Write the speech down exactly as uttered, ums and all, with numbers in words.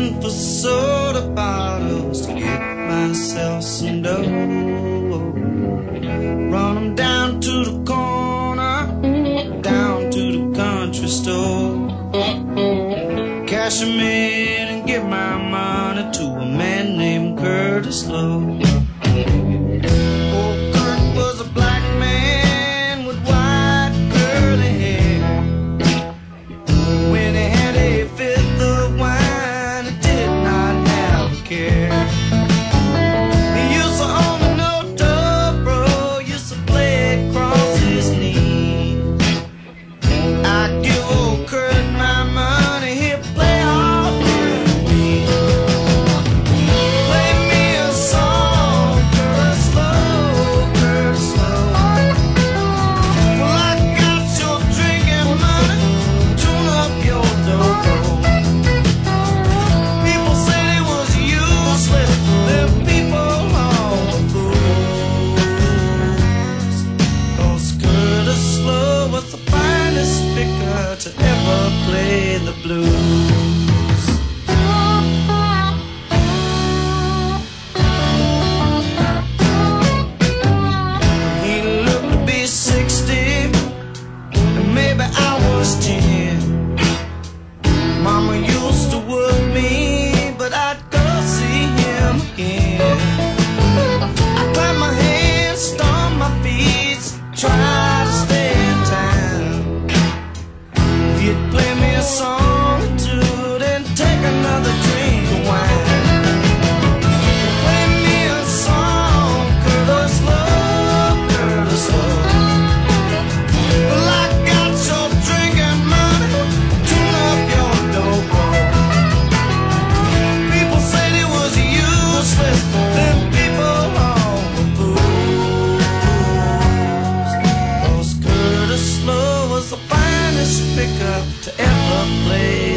looking for soda bottles to get myself some dough. Run 'em down to the corner, down to the country store. Cash 'em in and give my money to a man named Curtis Lowe. Oh, Kurt was a black man with white curly hair. When he had a fifth of wine, he did not have a care. He used to own a no-dope bro, used to play across his knee. I'd give old Kurt my money, he'd play all for me. Play me a song, Curtis Lowe, Curtis Lowe. Well, I got your drinking money, tune up your dobro. People said it was useless, them people all were fools. 'Cause Curtis Lowe was the finest speaker to ever play the blues. He looked to be sixty, and maybe I was ten. Mama used to work me, but I'd go see him again. I clap my hands, stomp my feet, try to stay in town. He'd play me a song or two, then take another drink of wine. Play me a song, Curtis Lowe, Curtis Lowe. Well, I got your drinking money, tune up your dobro. People said it was useless, then people all were fools. 'Cause Curtis Lowe was the finest pickup to ever play